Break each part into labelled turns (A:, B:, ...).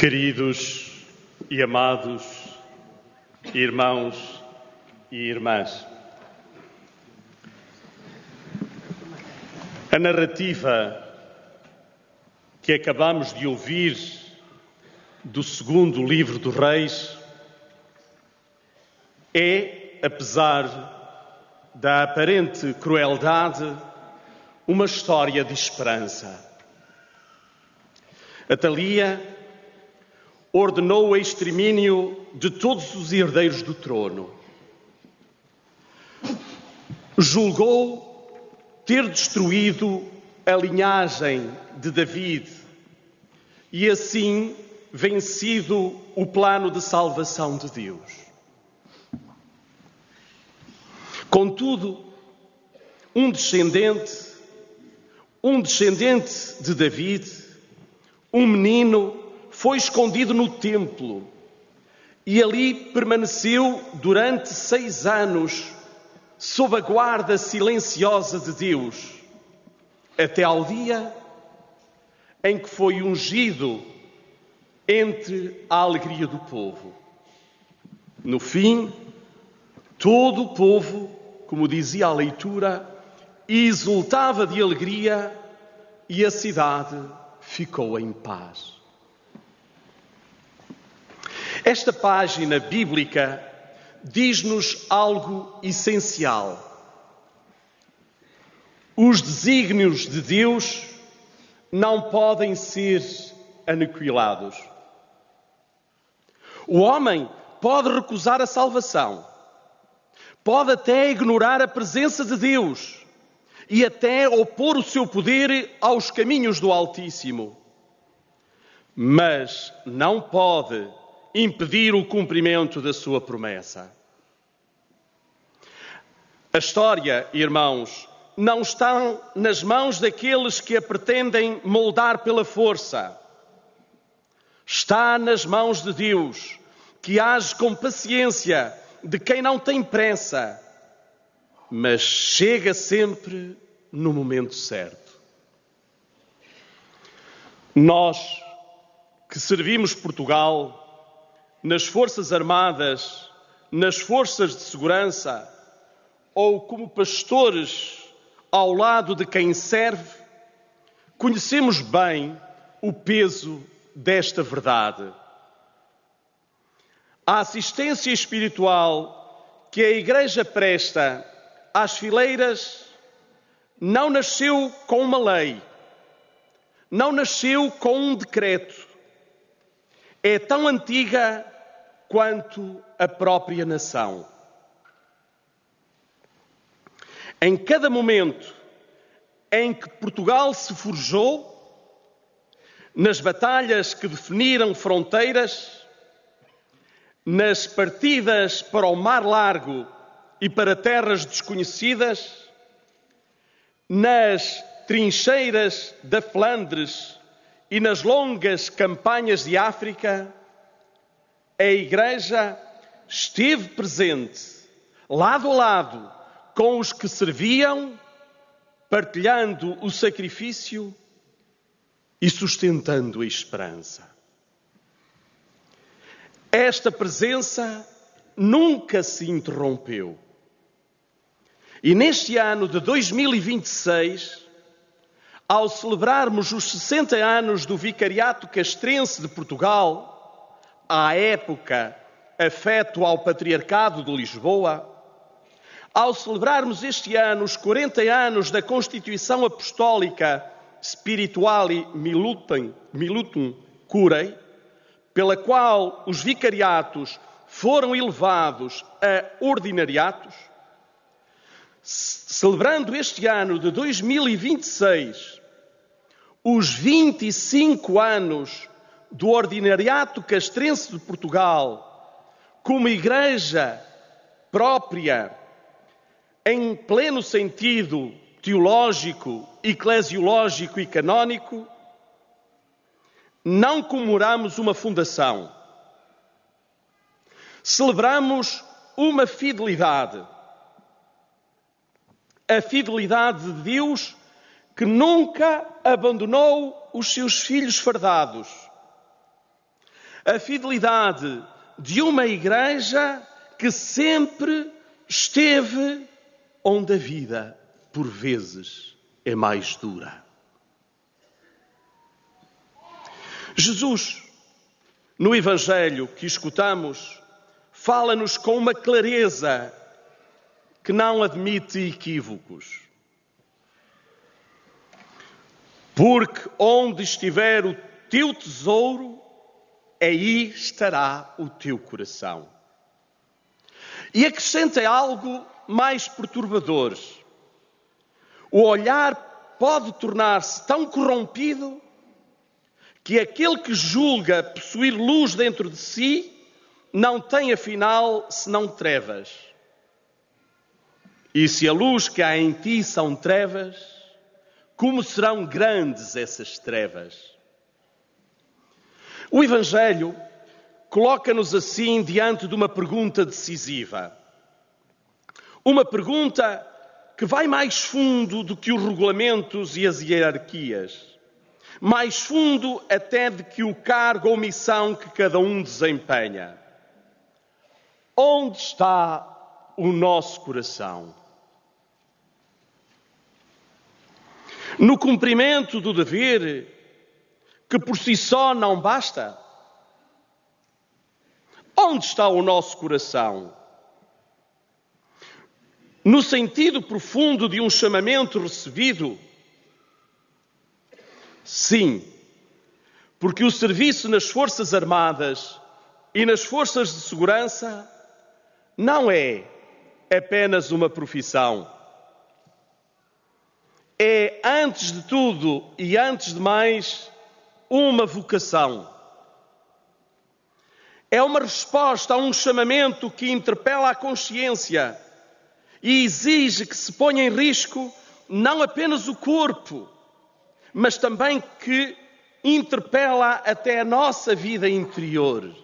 A: Queridos e amados irmãos e irmãs, a narrativa que acabamos de ouvir do segundo livro dos Reis é, apesar da aparente crueldade, uma história de esperança. Atalia ordenou o extermínio de todos os herdeiros do trono. Julgou ter destruído a linhagem de David e assim vencido o plano de salvação de Deus. Contudo, um descendente de David, um menino, foi escondido no templo e ali permaneceu durante 6 anos sob a guarda silenciosa de Deus, até ao dia em que foi ungido entre a alegria do povo. No fim, todo o povo, como dizia a leitura, exultava de alegria e a cidade ficou em paz. Esta página bíblica diz-nos algo essencial. Os desígnios de Deus não podem ser aniquilados. O homem pode recusar a salvação, pode até ignorar a presença de Deus e até opor o seu poder aos caminhos do Altíssimo, mas não pode impedir o cumprimento da sua promessa. A história, irmãos, não está nas mãos daqueles que a pretendem moldar pela força. Está nas mãos de Deus, que age com paciência de quem não tem pressa, mas chega sempre no momento certo. Nós que servimos Portugal nas Forças Armadas, nas Forças de Segurança ou como pastores ao lado de quem serve, conhecemos bem o peso desta verdade. A assistência espiritual que a Igreja presta às fileiras não nasceu com uma lei, não nasceu com um decreto. É tão antiga quanto a própria nação. Em cada momento em que Portugal se forjou, nas batalhas que definiram fronteiras, nas partidas para o Mar Largo e para terras desconhecidas, nas trincheiras da Flandres e nas longas campanhas de África, a Igreja esteve presente, lado a lado, com os que serviam, partilhando o sacrifício e sustentando a esperança. Esta presença nunca se interrompeu. E neste ano de 2026, ao celebrarmos os 60 anos do Vicariato Castrense de Portugal, à época afeto ao Patriarcado de Lisboa, ao celebrarmos este ano os 40 anos da Constituição Apostólica Spirituali Militum Curae, pela qual os vicariatos foram elevados a ordinariatos, celebrando este ano de 2026 os 25 anos do Ordinariato Castrense de Portugal como igreja própria, em pleno sentido teológico, eclesiológico e canónico, não comemoramos uma fundação. Celebramos uma fidelidade. A fidelidade de Deus que nunca abandonou os seus filhos fardados. a fidelidade de uma igreja que sempre esteve onde a vida, por vezes, é mais dura. Jesus, no Evangelho que escutamos, fala-nos com uma clareza que não admite equívocos. Porque onde estiver o teu tesouro, aí estará o teu coração. E acrescenta algo mais perturbador. O olhar pode tornar-se tão corrompido que aquele que julga possuir luz dentro de si não tem, afinal, senão trevas. E se a luz que há em ti são trevas, como serão grandes essas trevas? O Evangelho coloca-nos assim diante de uma pergunta decisiva. Uma pergunta que vai mais fundo do que os regulamentos e as hierarquias. Mais fundo até do que o cargo ou missão que cada um desempenha. Onde está o nosso coração? No cumprimento do dever, que por si só não basta? Onde está o nosso coração? No sentido profundo de um chamamento recebido? Sim, porque o serviço nas Forças Armadas e nas Forças de Segurança não é apenas uma profissão. É, antes de tudo e antes de mais, uma vocação. É uma resposta a um chamamento que interpela a consciência e exige que se ponha em risco não apenas o corpo, mas também que interpela até a nossa vida interior.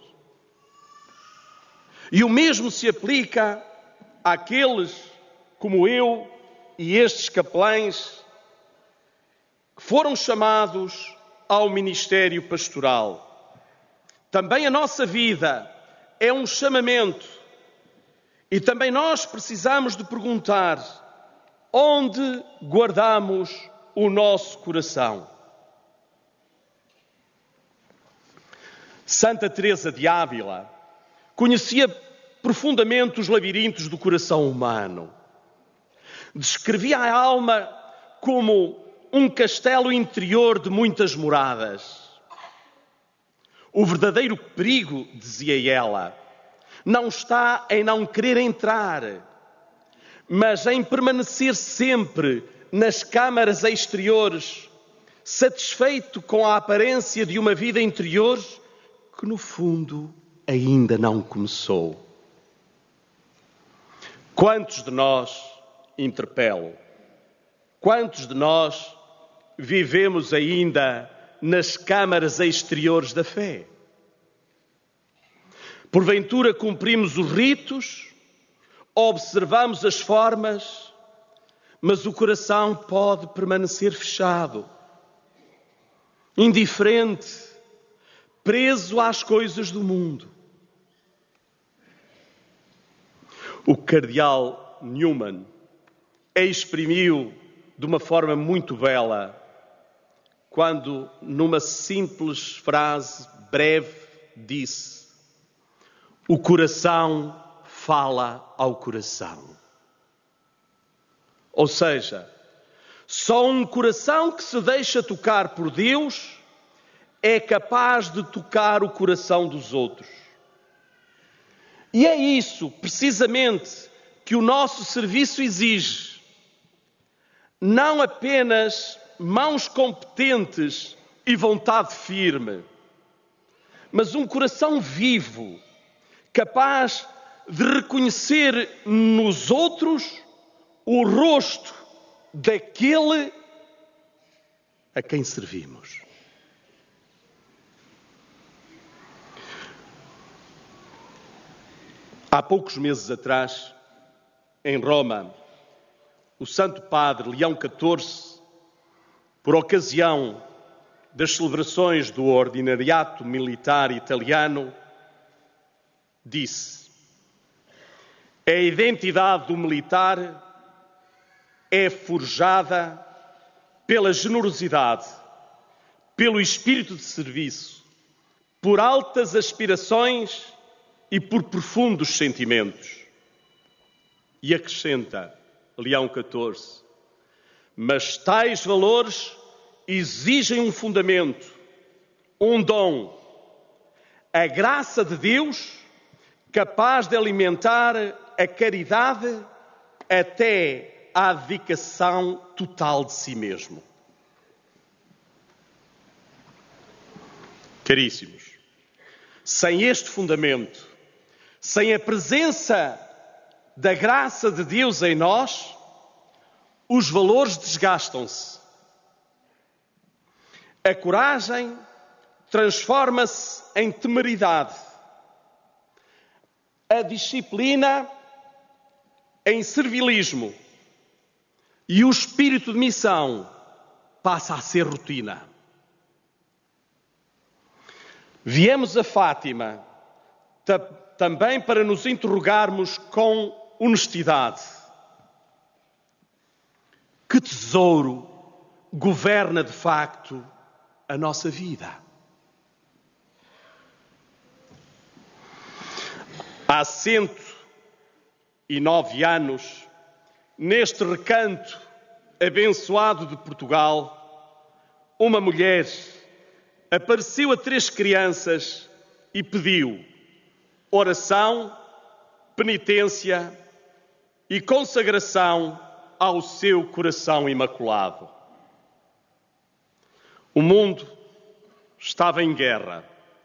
A: E o mesmo se aplica àqueles, como eu e estes capelães, que foram chamados ao ministério pastoral. Também a nossa vida é um chamamento e também nós precisamos de perguntar onde guardamos o nosso coração. Santa Teresa de Ávila conhecia profundamente os labirintos do coração humano. Descrevia a alma como um castelo interior de muitas moradas. O verdadeiro perigo, dizia ela, não está em não querer entrar, mas em permanecer sempre nas câmaras exteriores, satisfeito com a aparência de uma vida interior que, no fundo, ainda não começou. Quantos de nós, interpelo, quantos de nós vivemos ainda nas câmaras exteriores da fé? Porventura cumprimos os ritos, observamos as formas, mas o coração pode permanecer fechado, indiferente, preso às coisas do mundo. O cardeal Newman exprimiu de uma forma muito bela quando, numa simples frase breve, disse: o coração fala ao coração. Ou seja, só um coração que se deixa tocar por Deus é capaz de tocar o coração dos outros. E é isso, precisamente, que o nosso serviço exige. Não apenas mãos competentes e vontade firme, mas um coração vivo, capaz de reconhecer nos outros o rosto daquele a quem servimos. Há poucos meses atrás, em Roma, o Santo Padre Leão XIV, por ocasião das celebrações do Ordinariato Militar Italiano, disse: a identidade do militar é forjada pela generosidade, pelo espírito de serviço, por altas aspirações e por profundos sentimentos. E acrescenta Leão XIV: mas tais valores exigem um fundamento, um dom, a graça de Deus, capaz de alimentar a caridade até à dedicação total de si mesmo. Caríssimos, sem este fundamento, sem a presença da graça de Deus em nós, os valores desgastam-se. A coragem transforma-se em temeridade. A disciplina em servilismo. E o espírito de missão passa a ser rotina. Viemos a Fátima também para nos interrogarmos com honestidade. Que tesouro governa de facto a nossa vida? Há 109 anos, neste recanto abençoado de Portugal, uma mulher apareceu a 3 crianças e pediu oração, penitência e consagração ao seu coração imaculado. O mundo estava em guerra.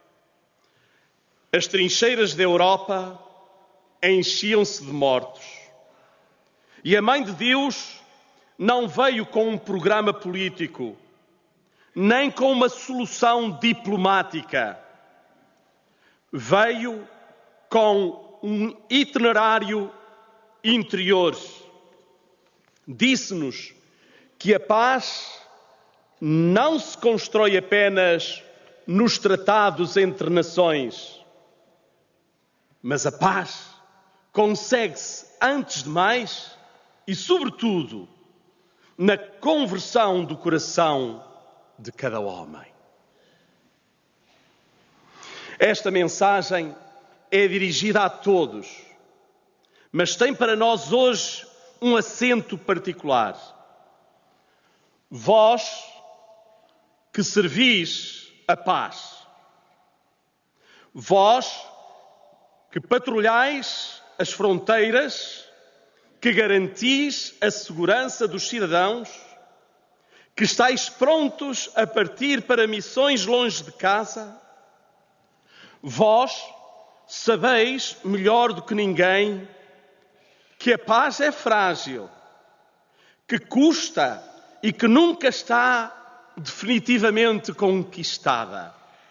A: As trincheiras da Europa enchiam-se de mortos. E a Mãe de Deus não veio com um programa político, nem com uma solução diplomática. Veio com um itinerário interior. Disse-nos que a paz não se constrói apenas nos tratados entre nações, mas a paz consegue-se, antes de mais e sobretudo, na conversão do coração de cada homem. Esta mensagem é dirigida a todos, mas tem para nós hoje um acento particular. Vós que servis a paz, vós que patrulhais as fronteiras, que garantis a segurança dos cidadãos, que estáis prontos a partir para missões longe de casa, vós sabeis melhor do que ninguém que a paz é frágil, que custa e que nunca está definitivamente conquistada.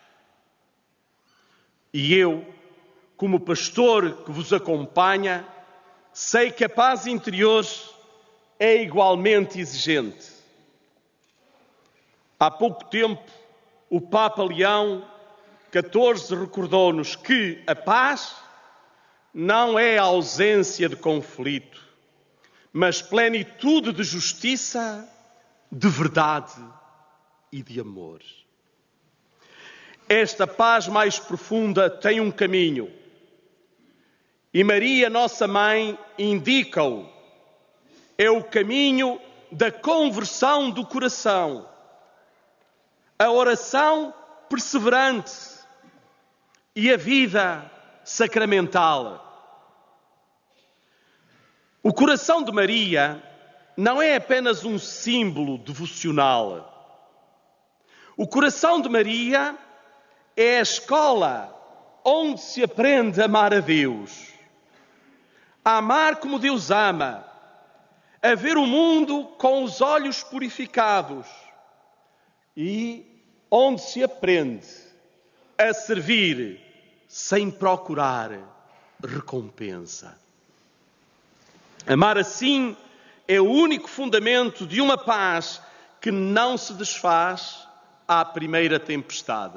A: E eu, como pastor que vos acompanha, sei que a paz interior é igualmente exigente. Há pouco tempo, o Papa Leão XIV recordou-nos que a paz não é a ausência de conflito, mas plenitude de justiça, de verdade e de amor. Esta paz mais profunda tem um caminho. E Maria, nossa Mãe, indica-o. É o caminho da conversão do coração. A oração perseverante e a vida sacramental. O coração de Maria não é apenas um símbolo devocional. O coração de Maria é a escola onde se aprende a amar a Deus. A amar como Deus ama. A ver o mundo com os olhos purificados. E onde se aprende a servir sem procurar recompensa. Amar assim é o único fundamento de uma paz que não se desfaz à primeira tempestade.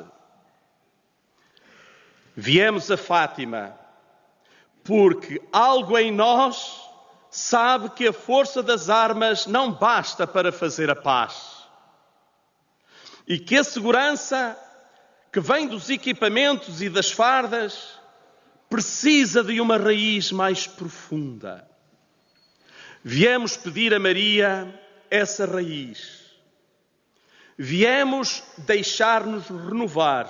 A: Viemos a Fátima porque algo em nós sabe que a força das armas não basta para fazer a paz. E que a segurança que vem dos equipamentos e das fardas precisa de uma raiz mais profunda. Viemos pedir a Maria essa raiz. Viemos deixar-nos renovar.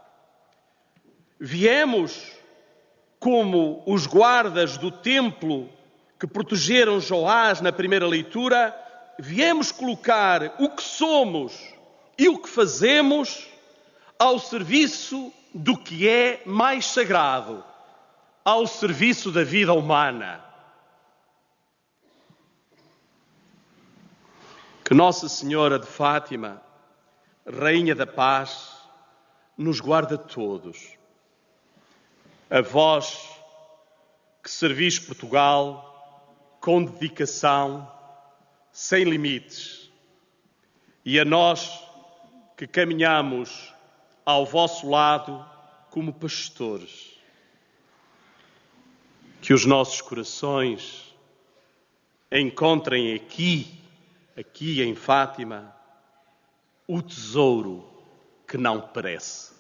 A: Viemos, como os guardas do templo que protegeram Joás na primeira leitura, viemos colocar o que somos e o que fazemos ao serviço do que é mais sagrado, ao serviço da vida humana. Que Nossa Senhora de Fátima, Rainha da Paz, nos guarde a todos. A vós que servis Portugal com dedicação, sem limites, e a nós que caminhamos ao vosso lado como pastores. Que os nossos corações encontrem aqui em Fátima, o tesouro que não perece.